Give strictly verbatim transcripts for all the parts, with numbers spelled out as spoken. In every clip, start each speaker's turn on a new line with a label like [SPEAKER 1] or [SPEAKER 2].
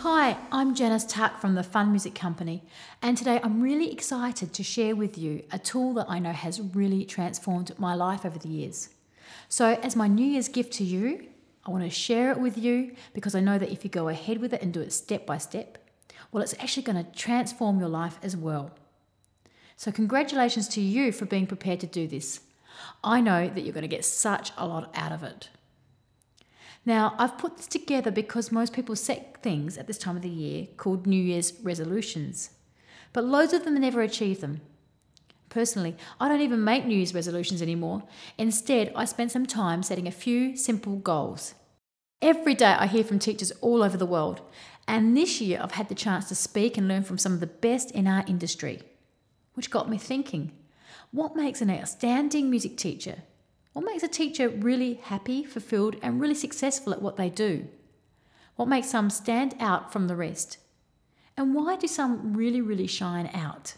[SPEAKER 1] Hi, I'm Janice Tuck from the Fun Music Company, and today I'm really excited to share with you a tool that I know has really transformed my life over the years. So as my New Year's gift to you, I want to share it with you because I know that if you go ahead with it and do it step by step, well, it's actually going to transform your life as well. So congratulations to you for being prepared to do this. I know that you're going to get such a lot out of it. Now, I've put this together because most people set things at this time of the year called New Year's resolutions, but loads of them never achieve them. Personally, I don't even make New Year's resolutions anymore. Instead, I spend some time setting a few simple goals. Every day I hear from teachers all over the world, and this year I've had the chance to speak and learn from some of the best in our industry, which got me thinking, what makes an outstanding music teacher? What makes a teacher really happy, fulfilled, and really successful at what they do? What makes some stand out from the rest? And why do some really, really shine out?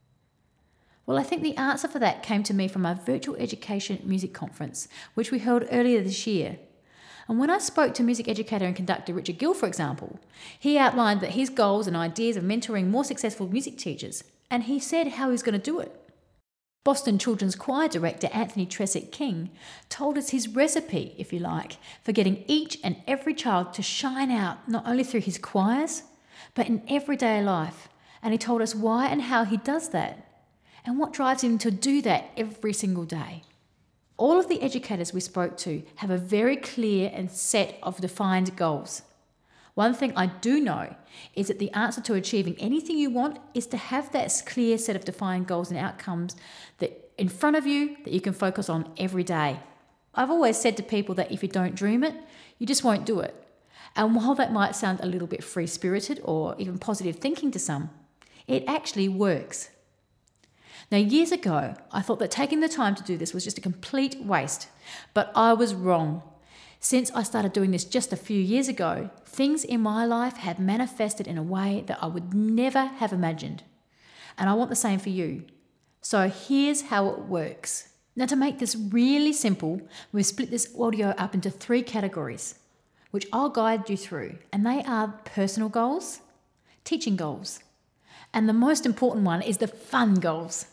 [SPEAKER 1] Well, I think the answer for that came to me from our virtual education music conference, which we held earlier this year. And when I spoke to music educator and conductor Richard Gill, for example, he outlined that his goals and ideas of mentoring more successful music teachers, and he said how he's going to do it. Boston Children's Choir director Anthony Tressick King told us his recipe, if you like, for getting each and every child to shine out not only through his choirs, but in everyday life. And he told us why and how he does that, and what drives him to do that every single day. All of the educators we spoke to have a very clear and set of defined goals. One thing I do know is that the answer to achieving anything you want is to have that clear set of defined goals and outcomes that in front of you that you can focus on every day. I've always said to people that if you don't dream it, you just won't do it. And while that might sound a little bit free-spirited or even positive thinking to some, it actually works. Now, years ago, I thought that taking the time to do this was just a complete waste, but I was wrong. Since I started doing this just a few years ago, things in my life have manifested in a way that I would never have imagined. And I want the same for you. So here's how it works. Now, to make this really simple, we've split this audio up into three categories, which I'll guide you through. And they are personal goals, teaching goals, and the most important one is the fun goals.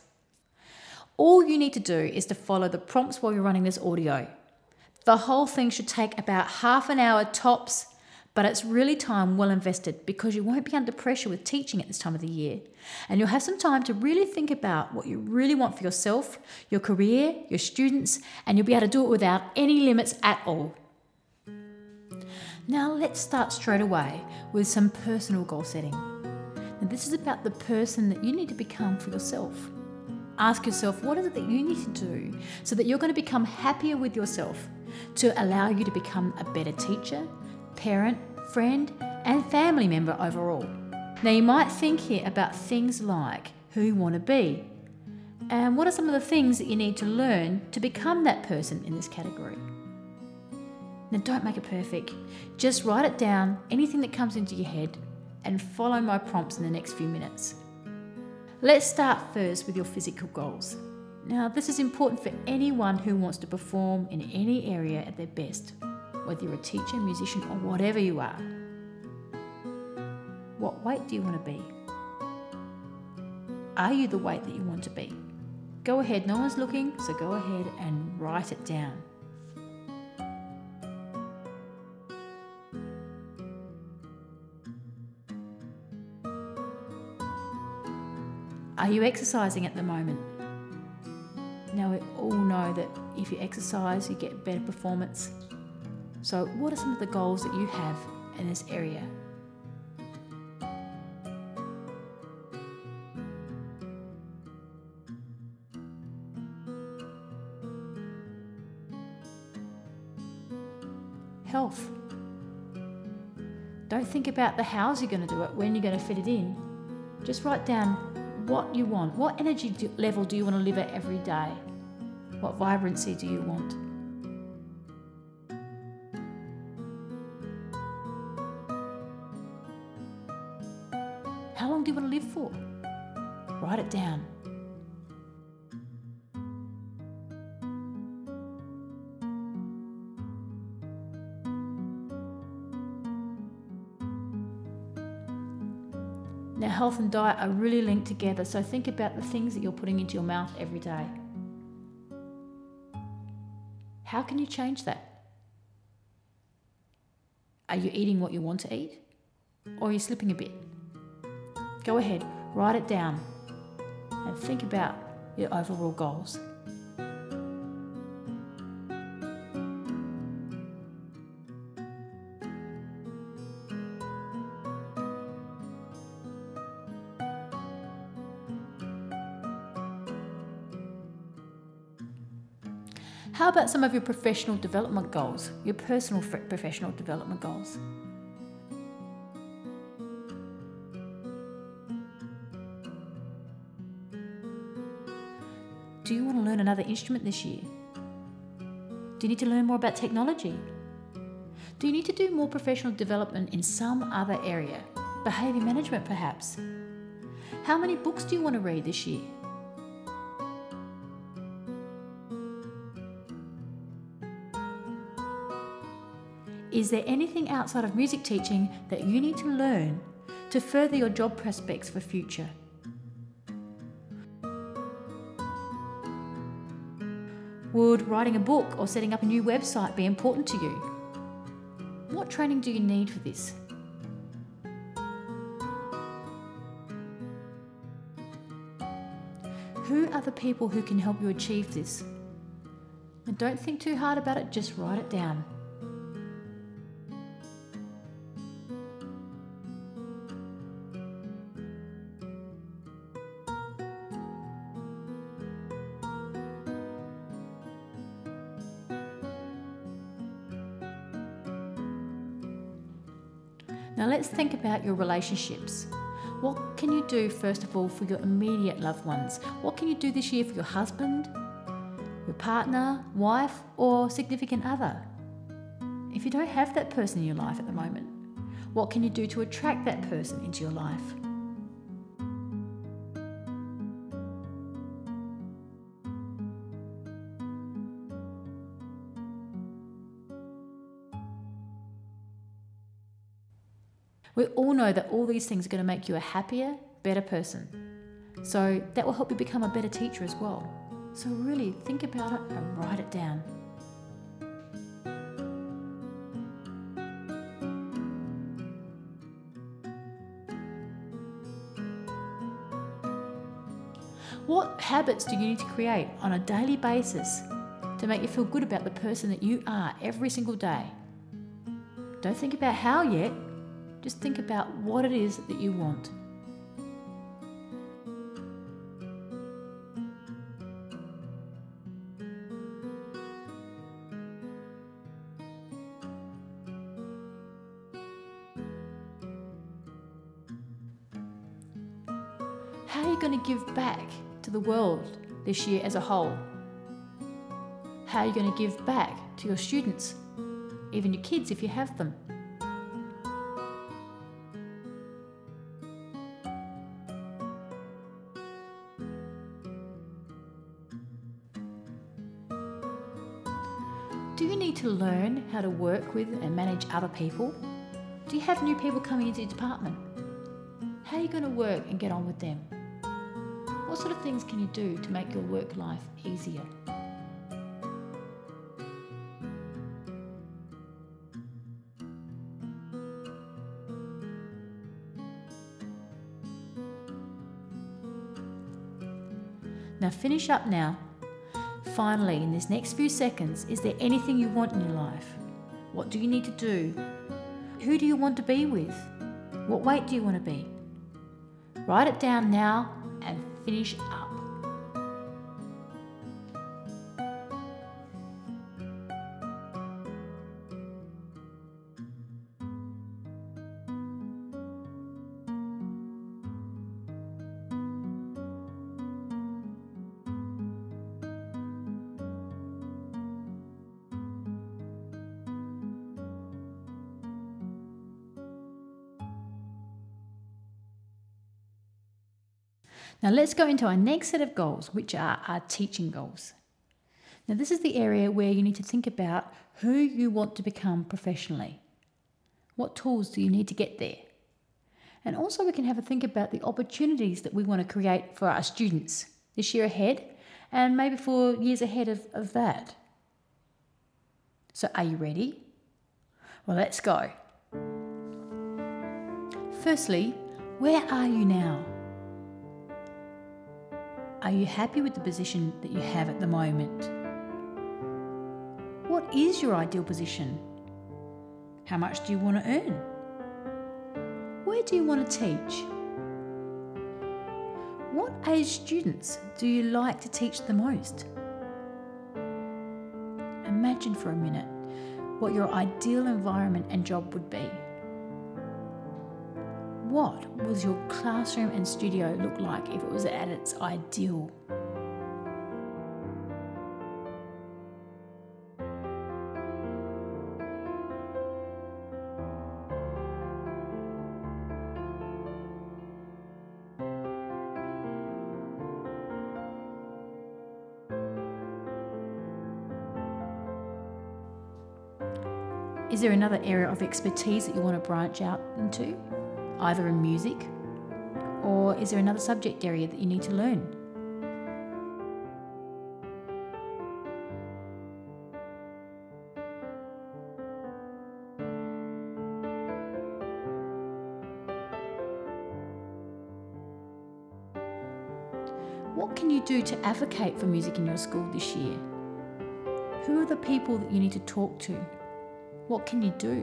[SPEAKER 1] All you need to do is to follow the prompts while you're running this audio. The whole thing should take about half an hour tops, but it's really time well invested because you won't be under pressure with teaching at this time of the year. And you'll have some time to really think about what you really want for yourself, your career, your students, and you'll be able to do it without any limits at all. Now let's start straight away with some personal goal setting. Now this is about the person that you need to become for yourself. Ask yourself, what is it that you need to do so that you're going to become happier with yourself to allow you to become a better teacher, parent, friend, and family member overall. Now you might think here about things like who you want to be and what are some of the things that you need to learn to become that person in this category. Now don't make it perfect. Just write it down, anything that comes into your head, and follow my prompts in the next few minutes. Let's start first with your physical goals. Now, this is important for anyone who wants to perform in any area at their best, whether you're a teacher, musician, or whatever you are. What weight do you want to be? Are you the weight that you want to be? Go ahead, no one's looking, so go ahead and write it down. Are you exercising at the moment? Now, we all know that if you exercise, you get better performance. So what are some of the goals that you have in this area? Health. Don't think about the how's you're going to do it, when you're going to fit it in. Just write down what you want. What energy do, level do you want to live at every day? What vibrancy do you want? How long do you want to live for? Write it down. Now, health and diet are really linked together, so think about the things that you're putting into your mouth every day. How can you change that? Are you eating what you want to eat? Or are you slipping a bit? Go ahead, write it down and think about your overall goals. How about some of your professional development goals, your personal professional development goals? Do you want to learn another instrument this year? Do you need to learn more about technology? Do you need to do more professional development in some other area? Behaviour management, perhaps? How many books do you want to read this year? Is there anything outside of music teaching that you need to learn to further your job prospects for future? Would writing a book or setting up a new website be important to you? What training do you need for this? Who are the people who can help you achieve this? And don't think too hard about it, just write it down. Now let's think about your relationships. What can you do first of all for your immediate loved ones? What can you do this year for your husband, your partner, wife, or significant other? If you don't have that person in your life at the moment, what can you do to attract that person into your life? We all know that all these things are going to make you a happier, better person. So that will help you become a better teacher as well. So really think about it and write it down. What habits do you need to create on a daily basis to make you feel good about the person that you are every single day? Don't think about how yet. Just think about what it is that you want. How are you going to give back to the world this year as a whole? How are you going to give back to your students, even your kids if you have them? Do you need to learn how to work with and manage other people? Do you have new people coming into your department? How are you going to work and get on with them? What sort of things can you do to make your work life easier? Now finish up now. Finally, in this next few seconds, is there anything you want in your life? What do you need to do? Who do you want to be with? What weight do you want to be? Write it down now and finish up. Now let's go into our next set of goals, which are our teaching goals. Now this is the area where you need to think about who you want to become professionally. What tools do you need to get there? And also we can have a think about the opportunities that we want to create for our students this year ahead and maybe for years ahead of, of that. So are you ready? Well, let's go. Firstly, where are you now? Are you happy with the position that you have at the moment? What is your ideal position? How much do you want to earn? Where do you want to teach? What age students do you like to teach the most? Imagine for a minute what your ideal environment and job would be. What would your classroom and studio look like if it was at its ideal? Is there another area of expertise that you want to branch out into, either in music, or is there another subject area that you need to learn? What can you do to advocate for music in your school this year? Who are the people that you need to talk to? What can you do?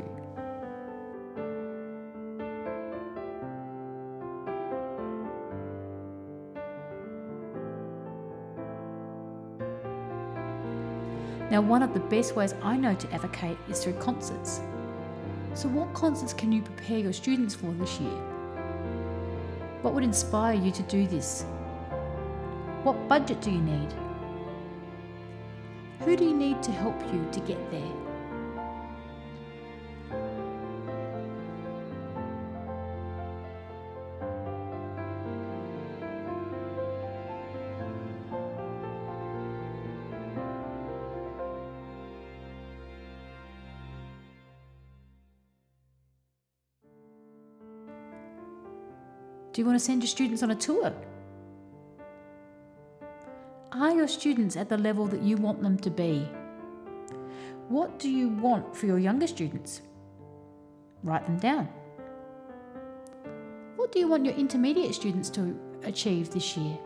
[SPEAKER 1] Now, one of the best ways I know to advocate is through concerts. So what concerts can you prepare your students for this year? What would inspire you to do this? What budget do you need? Who do you need to help you to get there? Do you want to send your students on a tour? Are your students at the level that you want them to be? What do you want for your younger students? Write them down. What do you want your intermediate students to achieve this year?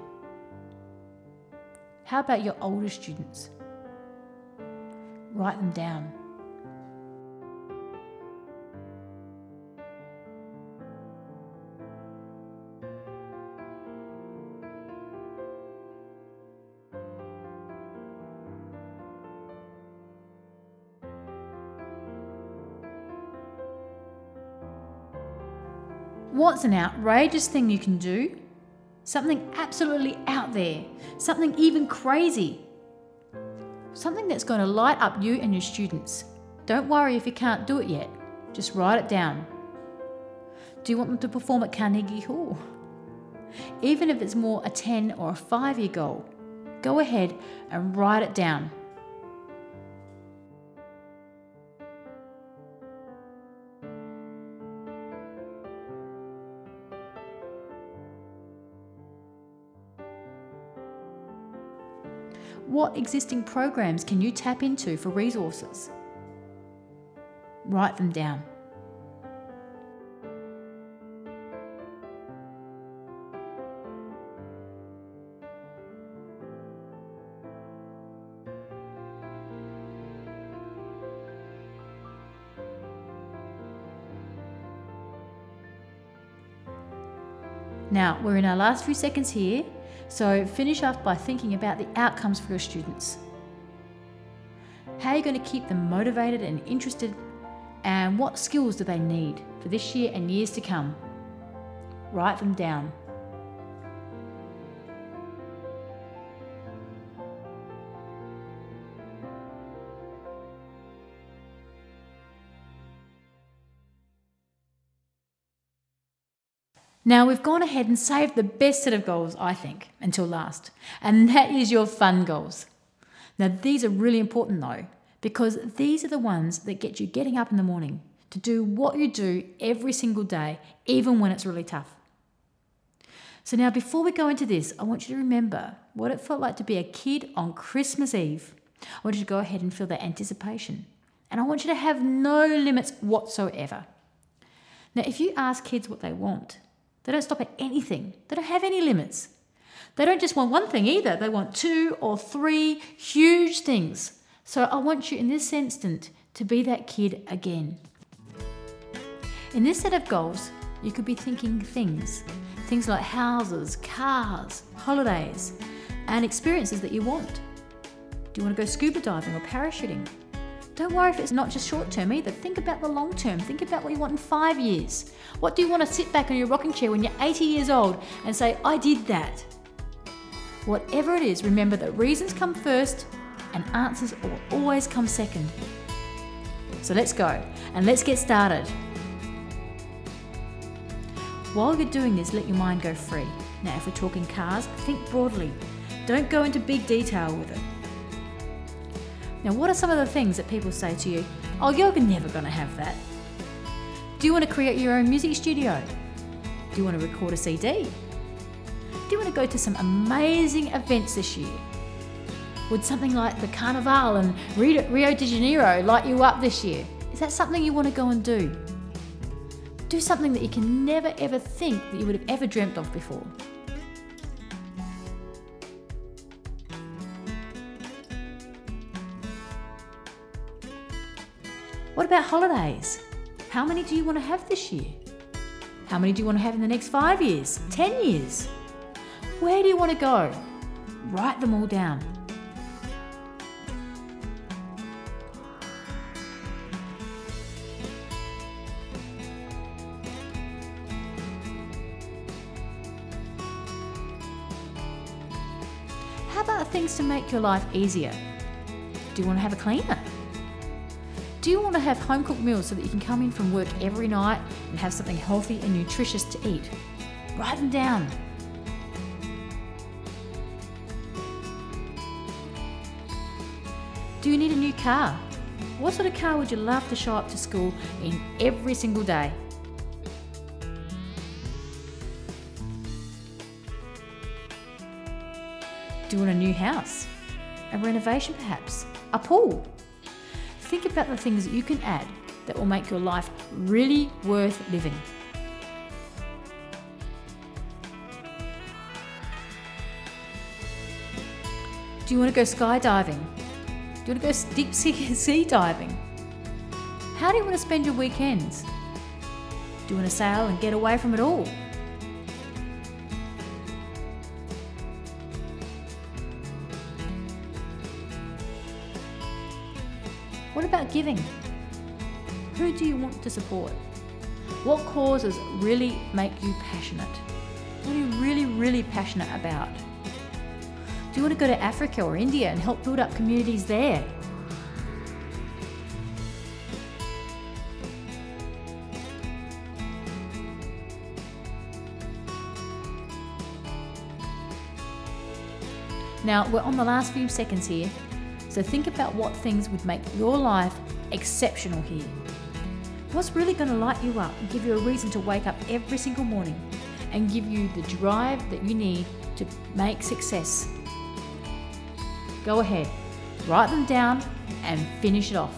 [SPEAKER 1] How about your older students? Write them down. What's an outrageous thing you can do? Something absolutely out there, something even crazy. Something that's going to light up you and your students. Don't worry if you can't do it yet, just write it down. Do you want them to perform at Carnegie Hall? Even if it's more a ten or a five year goal, go ahead and write it down. What existing programs can you tap into for resources? Write them down. Now, we're in our last few seconds here, so finish off by thinking about the outcomes for your students. How are you going to keep them motivated and interested, and what skills do they need for this year and years to come? Write them down. Now, we've gone ahead and saved the best set of goals, I think, until last, and that is your fun goals. Now, these are really important though, because these are the ones that get you getting up in the morning, to do what you do every single day, even when it's really tough. So now, before we go into this, I want you to remember what it felt like to be a kid on Christmas Eve. I want you to go ahead and feel that anticipation. And I want you to have no limits whatsoever. Now, if you ask kids what they want, they don't stop at anything. They don't have any limits. They don't just want one thing either. They want two or three huge things. So I want you in this instant to be that kid again. In this set of goals, you could be thinking things. Things like houses, cars, holidays, and experiences that you want. Do you want to go scuba diving or parachuting? Don't worry if it's not just short term either. Think about the long term. Think about what you want in five years. What do you want to sit back in your rocking chair when you're eighty years old and say, I did that? Whatever it is, remember that reasons come first and answers will always come second. So let's go and let's get started. While you're doing this, let your mind go free. Now, if we're talking cars, think broadly. Don't go into big detail with it. Now, what are some of the things that people say to you? Oh, you're never going to have that. Do you want to create your own music studio? Do you want to record a C D? Do you want to go to some amazing events this year? Would something like the Carnival and Rio de Janeiro light you up this year? Is that something you want to go and do? Do something that you can never ever think that you would have ever dreamt of before. What about holidays? How many do you want to have this year? How many do you want to have in the next five years, ten years? Where do you want to go? Write them all down. How about things to make your life easier? Do you want to have a cleaner? Do you want to have home-cooked meals so that you can come in from work every night and have something healthy and nutritious to eat? Write them down. Do you need a new car? What sort of car would you love to show up to school in every single day? Do you want a new house? A renovation perhaps? A pool? Think about the things that you can add that will make your life really worth living. Do you want to go skydiving? Do you want to go deep sea, sea diving? How do you want to spend your weekends? Do you want to sail and get away from it all? What about giving? Who do you want to support? What causes really make you passionate? What are you really, really passionate about? Do you want to go to Africa or India and help build up communities there? Now, we're on the last few seconds here. So think about what things would make your life exceptional here. What's really going to light you up and give you a reason to wake up every single morning and give you the drive that you need to make success? Go ahead, write them down and finish it off.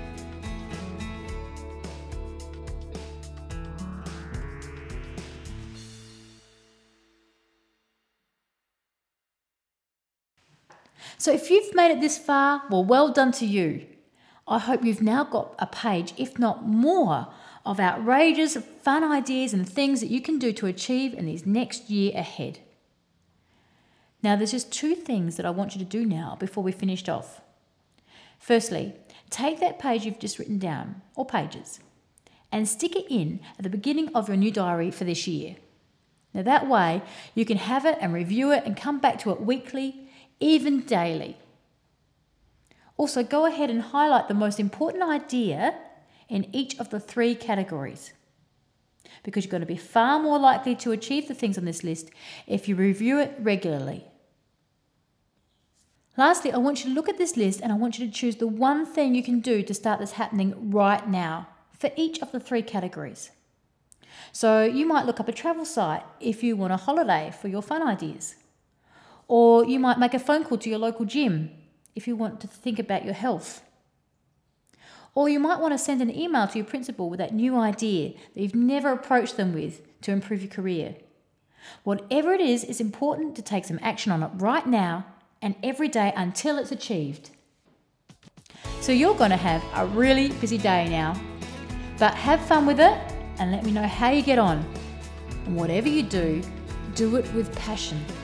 [SPEAKER 1] So if you've made it this far, well, well done to you. I hope you've now got a page, if not more, of outrageous, fun ideas and things that you can do to achieve in this next year ahead. Now, there's just two things that I want you to do now before we finished off. Firstly, take that page you've just written down, or pages, and stick it in at the beginning of your new diary for this year. Now, that way, you can have it and review it and come back to it weekly, even daily. Also, go ahead and highlight the most important idea in each of the three categories, because you're going to be far more likely to achieve the things on this list if you review it regularly. Lastly, I want you to look at this list and I want you to choose the one thing you can do to start this happening right now. for each of the three categories. So you might look up a travel site if you want a holiday for your fun ideas. Or you might make a phone call to your local gym if you want to think about your health. Or you might want to send an email to your principal with that new idea that you've never approached them with to improve your career. Whatever it is, it's important to take some action on it right now and every day until it's achieved. So you're going to have a really busy day now, but have fun with it and let me know how you get on. And whatever you do, do it with passion.